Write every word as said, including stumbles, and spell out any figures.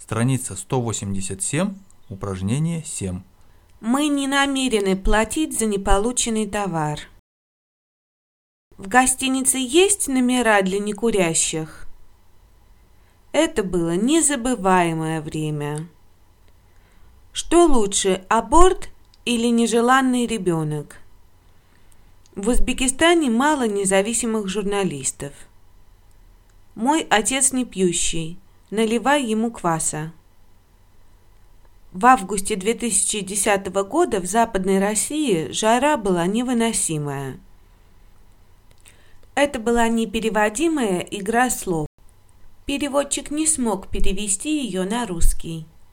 Страница сто восемьдесят семь, упражнение семь. Мы не намерены платить за неполученный товар. В гостинице есть номера для некурящих? Это было незабываемое время. Что лучше, аборт или нежеланный ребенок? В Узбекистане мало независимых журналистов. Мой отец не пьющий, наливай ему кваса. В августе две тысячи десятого года в Западной России жара была невыносимая. Это была непереводимая игра слов. Переводчик не смог перевести ее на русский.